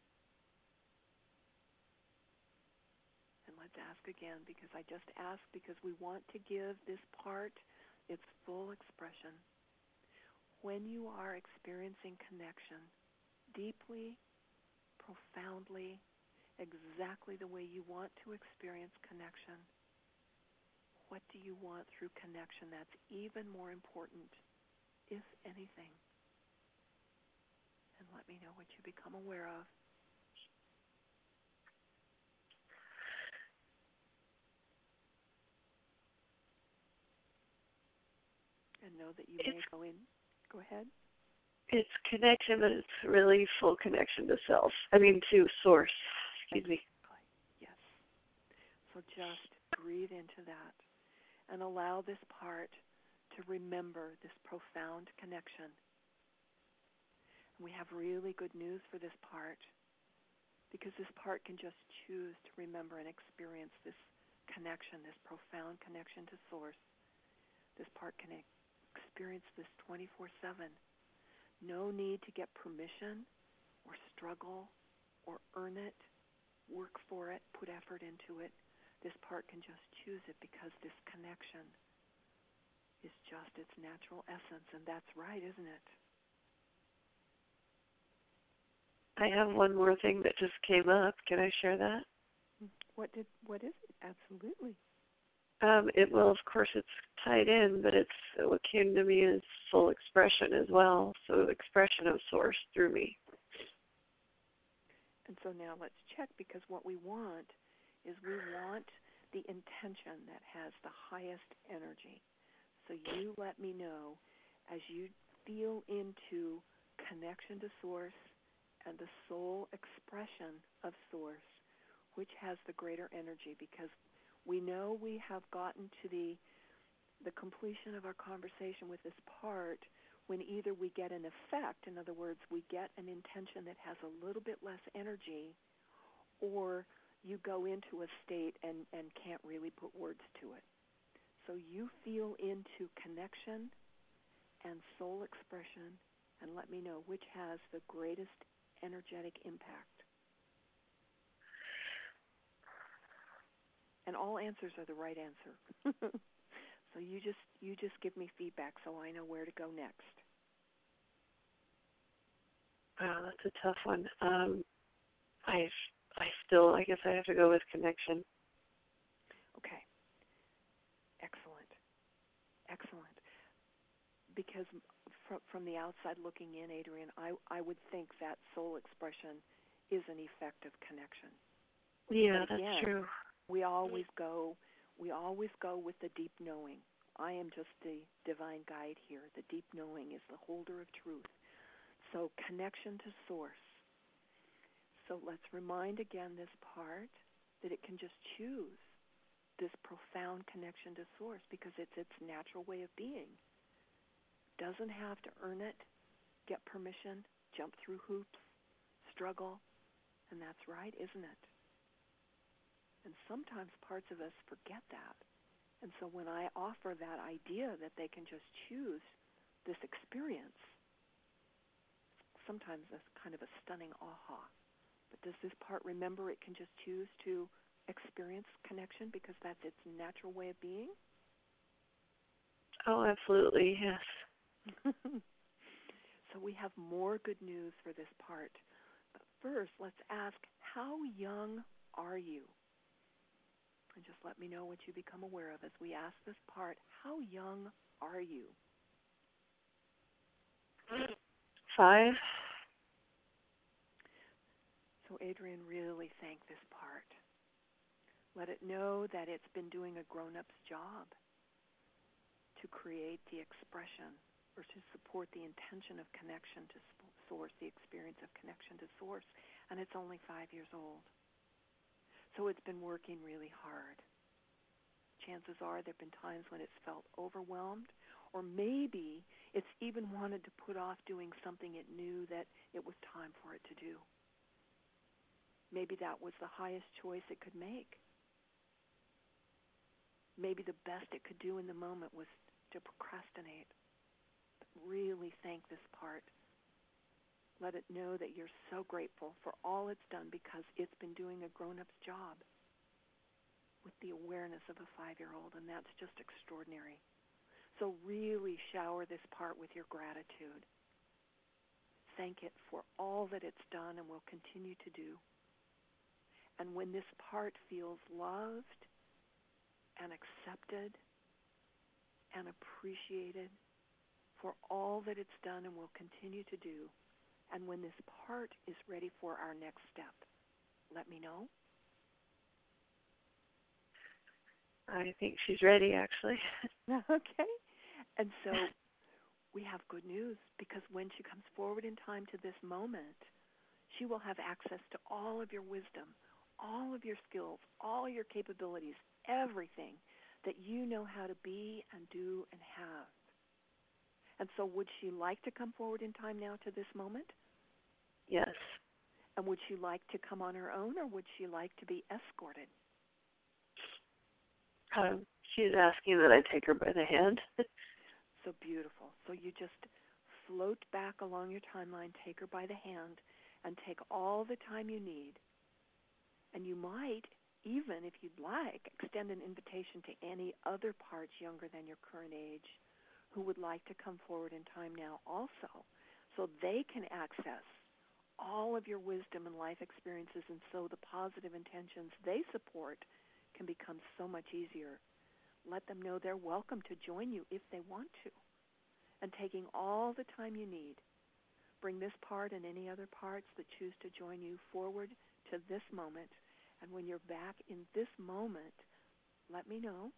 And let's ask again, because I just asked because we want to give this part its full expression. When you are experiencing connection deeply, profoundly, exactly the way you want to experience connection, what do you want through connection that's even more important, if anything? And let me know what you become aware of. And know that you It's, may go in. Go ahead. it's connection, but it's really full connection to self. I mean, to source. Excuse me. Yes. So just breathe into that and allow this part to remember this profound connection. We have really good news for this part, because this part can just choose to remember and experience this connection, this profound connection to Source. This part can experience this twenty-four seven. No need to get permission or struggle or earn it, work for it, put effort into it. This part can just choose it because this connection is just its natural essence, and that's right, isn't it? I have one more thing that just came up. Can I share that? What did? What is it? Absolutely. Um, it well, of course, it's tied in, but it's what came to me is full expression as well. So expression of Source through me. And so now let's check, because what we want is we want the intention that has the highest energy. So you let me know as you feel into connection to Source and the soul expression of Source, which has the greater energy, because we know we have gotten to the the completion of our conversation with this part when either we get an effect, in other words, we get an intention that has a little bit less energy, or you go into a state and, and can't really put words to it. So you feel into connection and soul expression, and let me know which has the greatest energetic impact. And all answers are the right answer. So you just you just give me feedback so I know where to go next. Wow, that's a tough one. Um, I I still I guess I have to go with connection. Okay. Excellent. Excellent. Because from from the outside looking in, Adrian, I I would think that soul expression is an effect of connection. Yeah, but again, that's true. We always go we always go with the deep knowing. I am just the divine guide here. The deep knowing is the holder of truth. So connection to Source. So let's remind again this part that it can just choose this profound connection to Source because it's its natural way of being. Doesn't have to earn it, get permission, jump through hoops, struggle, and that's right, isn't it? And sometimes parts of us forget that. And so when I offer that idea that they can just choose this experience, sometimes that's kind of a stunning aha. But does this part remember it can just choose to experience connection because that's its natural way of being? Oh, absolutely, yes. So we have more good news for this part. But first, let's ask, how young are you? And just let me know what you become aware of as we ask this part, how young are you? Five. So Adrian, really thank this part. Let it know that it's been doing a grown-up's job to create the expression or to support the intention of connection to Source, the experience of connection to Source, and it's only five years old. So it's been working really hard. Chances are there have been times when it's felt overwhelmed, or maybe it's even wanted to put off doing something it knew that it was time for it to do. Maybe that was the highest choice it could make. Maybe the best it could do in the moment was to procrastinate. But really thank this part. Let it know that you're so grateful for all it's done because it's been doing a grown-up's job with the awareness of a five-year-old, and that's just extraordinary. So really shower this part with your gratitude. Thank it for all that it's done and will continue to do. And when this part feels loved and accepted and appreciated for all that it's done and will continue to do, and when this part is ready for our next step, let me know. I think she's ready, actually. Okay. And so we have good news, because when she comes forward in time to this moment, she will have access to all of your wisdom, all of your skills, all your capabilities, everything that you know how to be and do and have. And so would she like to come forward in time now to this moment? Yes. And would she like to come on her own, or would she like to be escorted? Um, she's asking that I take her by the hand. So beautiful. So you just float back along your timeline, take her by the hand, and take all the time you need. And you might, even if you'd like, extend an invitation to any other parts younger than your current age who would like to come forward in time now also, so they can access all of your wisdom and life experiences, and so the positive intentions they support can become so much easier. Let them know they're welcome to join you if they want to. And taking all the time you need, bring this part and any other parts that choose to join you forward to this moment. And when you're back in this moment, let me know.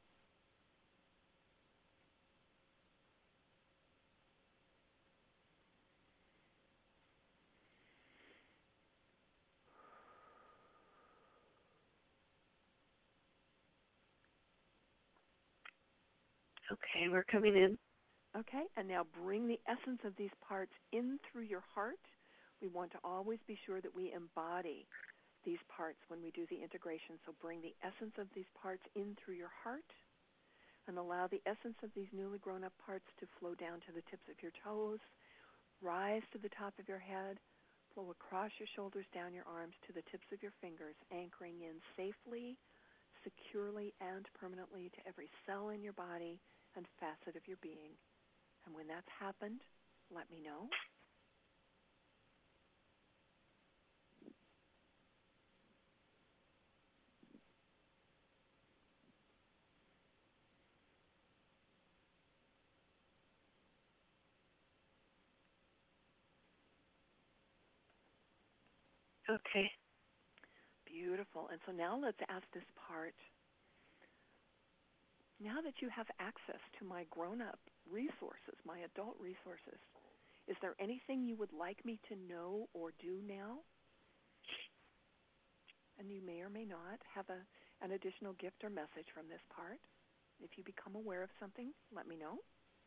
Okay, we're coming in. Okay, and now bring the essence of these parts in through your heart. We want to always be sure that we embody these parts when we do the integration. So bring the essence of these parts in through your heart and allow the essence of these newly grown up parts to flow down to the tips of your toes, rise to the top of your head, flow across your shoulders, down your arms to the tips of your fingers, anchoring in safely, securely, and permanently to every cell in your body and facet of your being. And when that's happened, let me know. Okay. Beautiful. And so now let's ask this part. Now that you have access to my grown-up resources, my adult resources, is there anything you would like me to know or do now? And you may or may not have a, an additional gift or message from this part. If you become aware of something, let me know.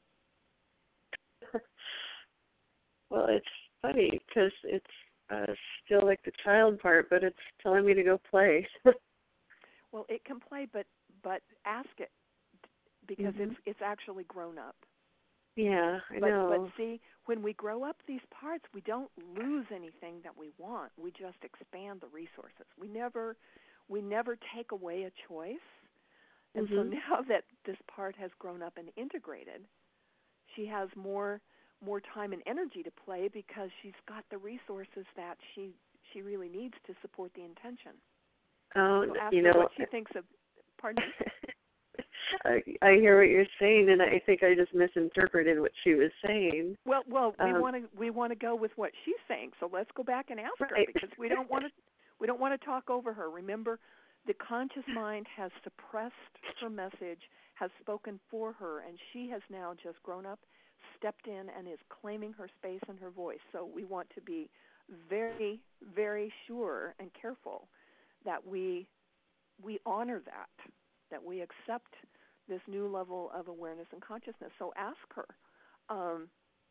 Well, it's funny because it's uh, still like the child part, but it's telling me to go play. Well, it can play, but but ask it because mm-hmm. it's it's actually grown up. Yeah, I but, know. But see, when we grow up these parts, we don't lose anything that we want. We just expand the resources. We never, we never take away a choice. And mm-hmm. so now that this part has grown up and integrated, she has more more time and energy to play because she's got the resources that she she really needs to support the intention. Oh, so ask you her know what she thinks of. Pardon me? I, I hear what you're saying, and I think I just misinterpreted what she was saying. Well, well, we um, want to we want to go with what she's saying. So let's go back and ask right. her because we don't want to we don't want to talk over her. Remember, the conscious mind has suppressed her message, has spoken for her, and she has now just grown up, stepped in, and is claiming her space and her voice. So we want to be very, very sure and careful that we we honor that, that we accept this new level of awareness and consciousness. So ask her. Um,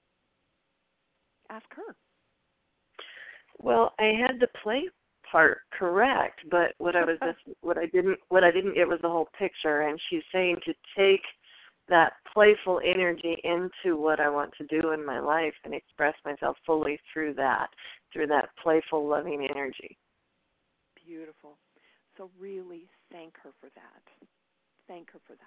ask her. Well, I had the play part correct, but what I was just, what I didn't what I didn't get was the whole picture. And she's saying to take that playful energy into what I want to do in my life and express myself fully through that, through that playful, loving energy. Beautiful. So really thank her for that. Thank her for that.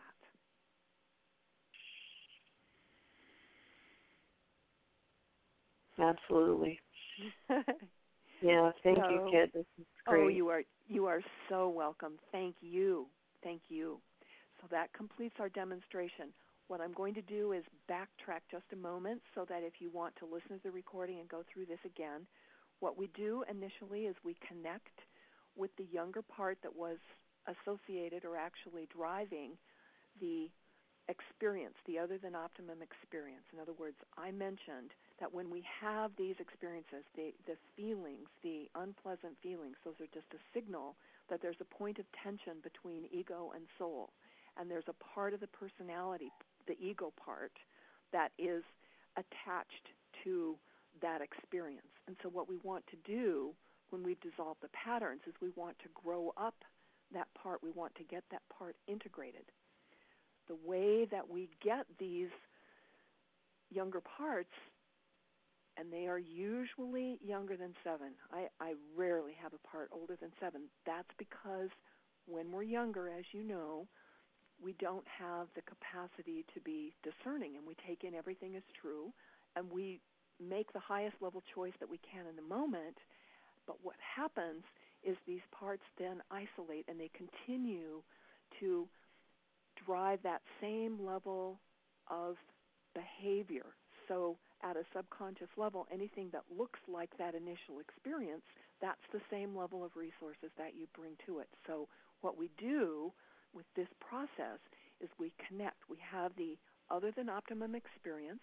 Absolutely. Yeah, thank so, you, kid. This is great. Oh, you are you are so welcome. Thank you. Thank you. So that completes our demonstration. What I'm going to do is backtrack just a moment so that if you want to listen to the recording and go through this again, what we do initially is we connect with the younger part that was associated or actually driving the experience, the other than optimum experience. In other words, I mentioned that when we have these experiences, the, the feelings, the unpleasant feelings, those are just a signal that there's a point of tension between ego and soul. And there's a part of the personality, the ego part, that is attached to that experience. And so what we want to do when we've dissolved the patterns is we want to grow up that part. We want to get that part integrated. The way that we get these younger parts, and they are usually younger than seven. I, I rarely have a part older than seven. That's because when we're younger, as you know, we don't have the capacity to be discerning, and we take in everything as true, and we make the highest level choice that we can in the moment. But what happens is these parts then isolate, and they continue to drive that same level of behavior. So at a subconscious level, anything that looks like that initial experience, that's the same level of resources that you bring to it. So what we do with this process is we connect. We have the other than optimum experience.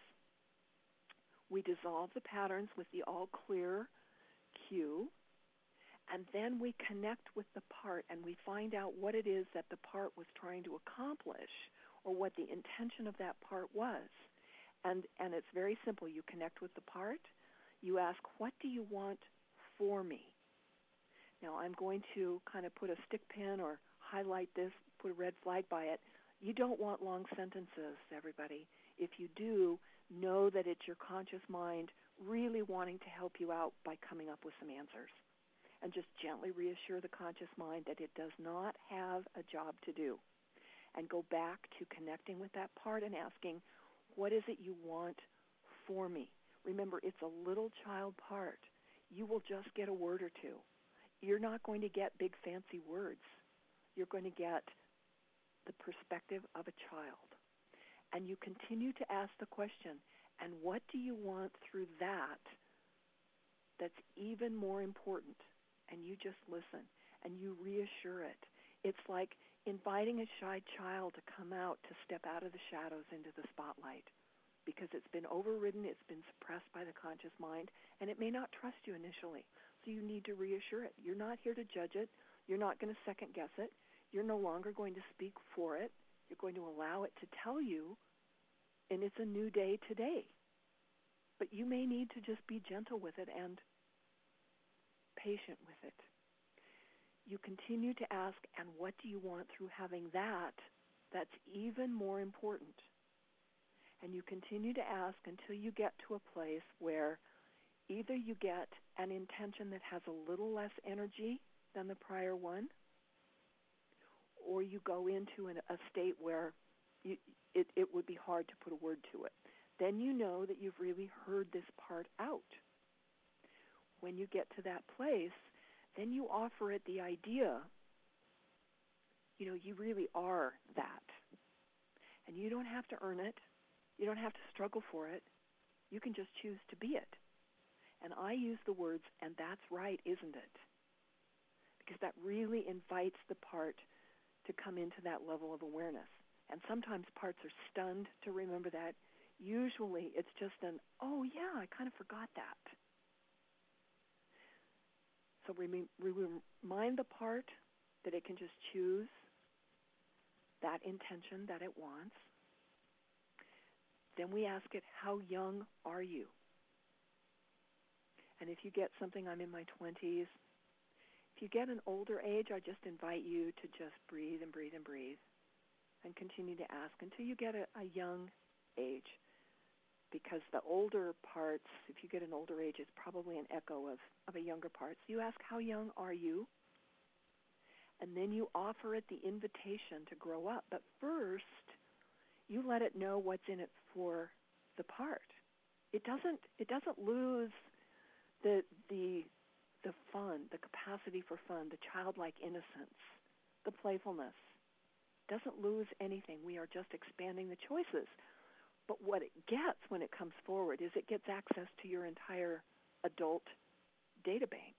We dissolve the patterns with the all clear cue, and then we connect with the part and we find out what it is that the part was trying to accomplish or what the intention of that part was. And and it's very simple. You connect with the part. You ask, what do you want for me? Now, I'm going to kind of put a stick pin or highlight this, put a red flag by it. You don't want long sentences, everybody. If you do, know that it's your conscious mind really wanting to help you out by coming up with some answers. And just gently reassure the conscious mind that it does not have a job to do. And go back to connecting with that part and asking, what is it you want for me? Remember, it's a little child part. You will just get a word or two. You're not going to get big fancy words. You're going to get the perspective of a child. And you continue to ask the question, and what do you want through that that's even more important? And you just listen, and you reassure it. It's like inviting a shy child to come out, to step out of the shadows into the spotlight, because it's been overridden, it's been suppressed by the conscious mind, and it may not trust you initially. So you need to reassure it. You're not here to judge it. You're not going to second guess it. You're no longer going to speak for it. You're going to allow it to tell you, and it's a new day today. But you may need to just be gentle with it and patient with it. You continue to ask, and what do you want through having that that's even more important? And you continue to ask until you get to a place where either you get an intention that has a little less energy than the prior one, or you go into an, a state where you, it, it would be hard to put a word to it. Then you know that you've really heard this part out. When you get to that place, then you offer it the idea, you know, you really are that. And you don't have to earn it. You don't have to struggle for it. You can just choose to be it. And I use the words, and that's right, isn't it? Because that really invites the part to come into that level of awareness. And sometimes parts are stunned to remember that. Usually it's just an, oh yeah, I kind of forgot that. So we remind the part that it can just choose that intention that it wants. Then we ask it, how young are you? And if you get something, I'm in my twenties. If you get an older age, I just invite you to just breathe and breathe and breathe and continue to ask until you get a, a young age. Because the older parts, if you get an older age, it's probably an echo of, of a younger part. So you ask, how young are you? And then you offer it the invitation to grow up. But first, you let it know what's in it for the part. It doesn't it doesn't lose the the the fun, the capacity for fun, the childlike innocence, the playfulness. It doesn't lose anything. We are just expanding the choices. But what it gets when it comes forward is it gets access to your entire adult data bank.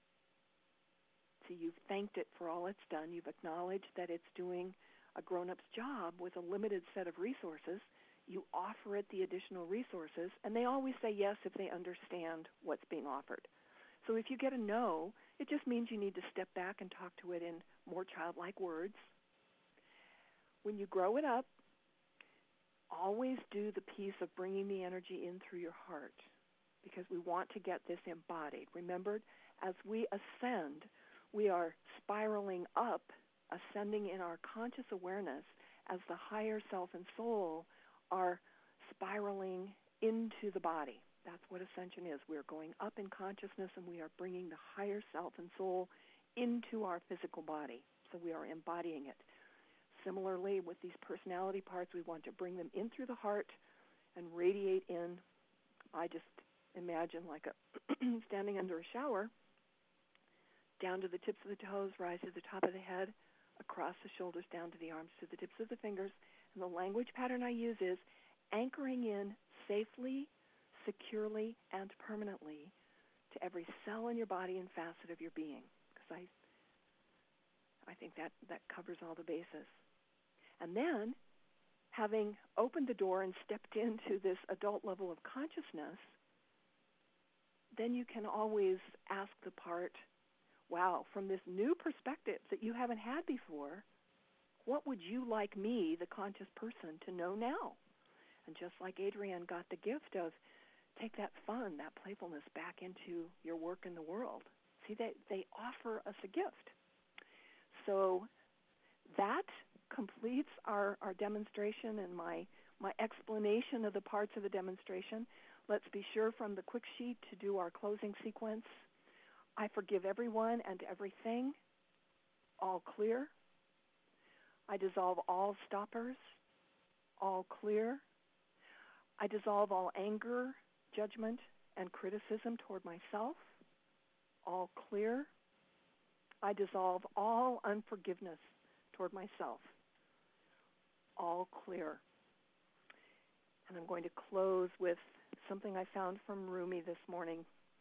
So you've thanked it for all it's done. You've acknowledged that it's doing a grown-up's job with a limited set of resources. You offer it the additional resources, and they always say yes if they understand what's being offered. So if you get a no, it just means you need to step back and talk to it in more childlike words. When you grow it up, always do the piece of bringing the energy in through your heart. because we want to get this embodied. Remember, as we ascend, we are spiraling up, ascending in our conscious awareness as the higher self and soul are spiraling into the body. That's what ascension is. We're going up in consciousness and we are bringing the higher self and soul into our physical body. So we are embodying it. Similarly, with these personality parts, we want to bring them in through the heart and radiate in. I just imagine like a standing under a shower, down to the tips of the toes, rise to the top of the head, across the shoulders, down to the arms, to the tips of the fingers. And the language pattern I use is anchoring in safely, securely, and permanently to every cell in your body and facet of your being. Because I, I think that, that covers all the bases. And then, having opened the door and stepped into this adult level of consciousness, then you can always ask the part, wow, from this new perspective that you haven't had before, what would you like me, the conscious person, to know now? And just like Adrienne got the gift of, take that fun, that playfulness back into your work in the world. See, they, they offer us a gift. So that completes our, our demonstration and my, my explanation of the parts of the demonstration. Let's be sure from the quick sheet to do our closing sequence. I forgive everyone and everything. All clear. I dissolve all stoppers. All clear. I dissolve all anger, judgment, and criticism toward myself. All clear. I dissolve all unforgiveness toward myself. All clear. And I'm going to close with something I found from Rumi this morning.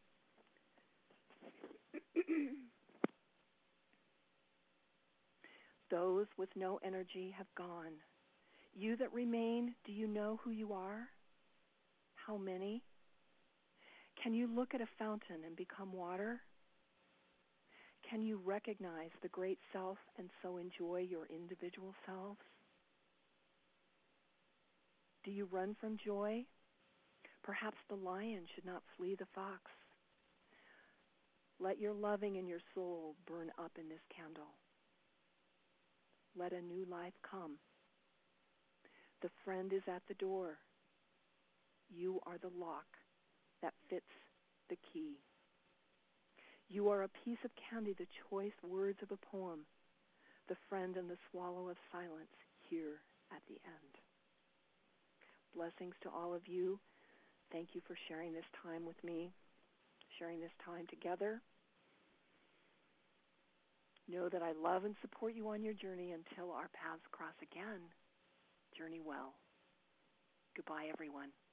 Those with no energy have gone. You that remain, do you know who you are? How many? Can you look at a fountain and become water? Can you recognize the great self and so enjoy your individual selves? Do you run from joy? Perhaps the lion should not flee the fox. Let your loving in your soul burn up in this candle. Let a new life come. The friend is at the door. You are the lock that fits the key. You are a piece of candy, the choice words of a poem, the friend and the swallow of silence here at the end. Blessings to all of you. Thank you for sharing this time with me, sharing this time together. Know that I love and support you on your journey until our paths cross again. Journey well. Goodbye, everyone.